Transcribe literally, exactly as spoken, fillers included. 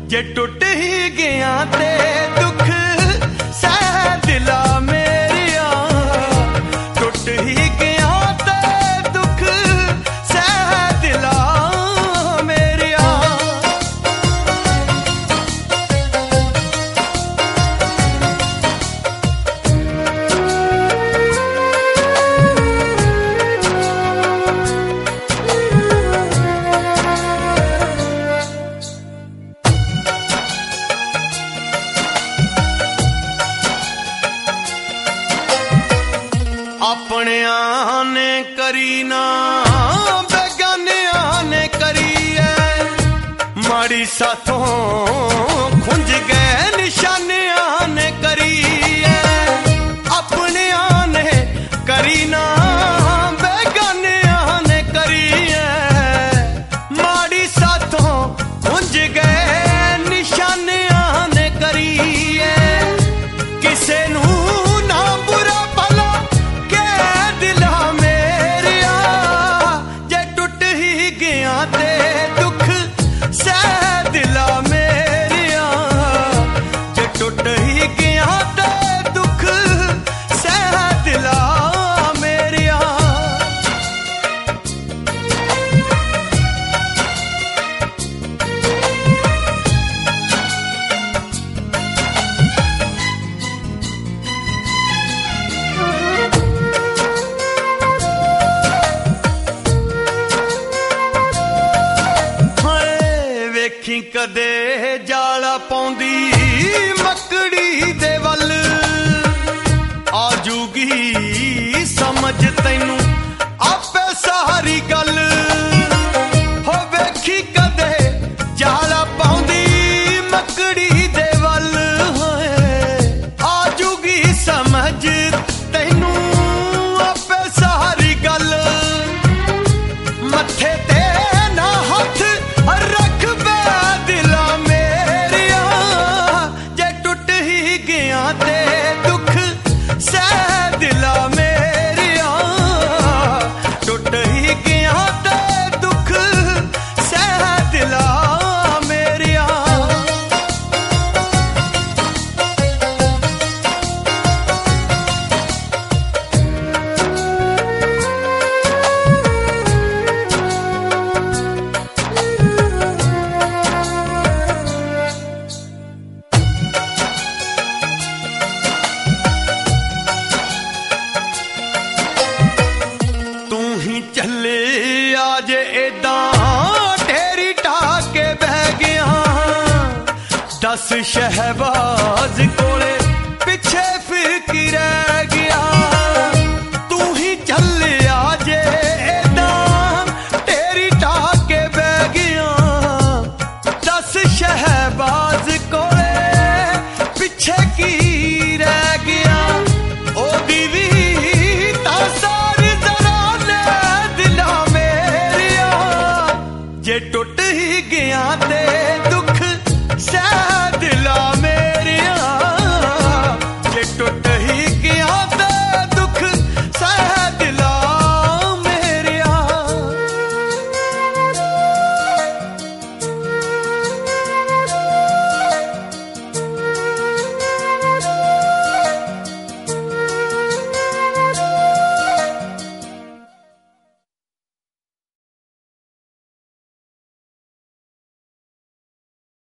जे टुट ही गया ते दुख सह दिला मेरिया, टुट ही गया ते दुख सह दिला मेरिया। अपनियां ने करी ना बेगानियां ने करी है, माड़ी साथों खुंज गए निशानियां ने करी है। अपनियां ने करी ना बेगानियां ने करी है, माड़ी साथों खुंज गए निशानियां ने करी है। किसे नू कदे जाला पौंदी मकड़ी दे वल, आजूगी समझ तैनू आपे सारी गल। हो वेखी कदे जाला पौंदी मकड़ी दे वल, आजूगी समझ तैनू आपे सारी गल। मथे ते ना हथ रख ते दुख सह दिला मेरिया, टुट ही गया ते दुख सह दिला मेरिया। चले आज एदा ढेरी ढा के बह गया, दस शहबाज को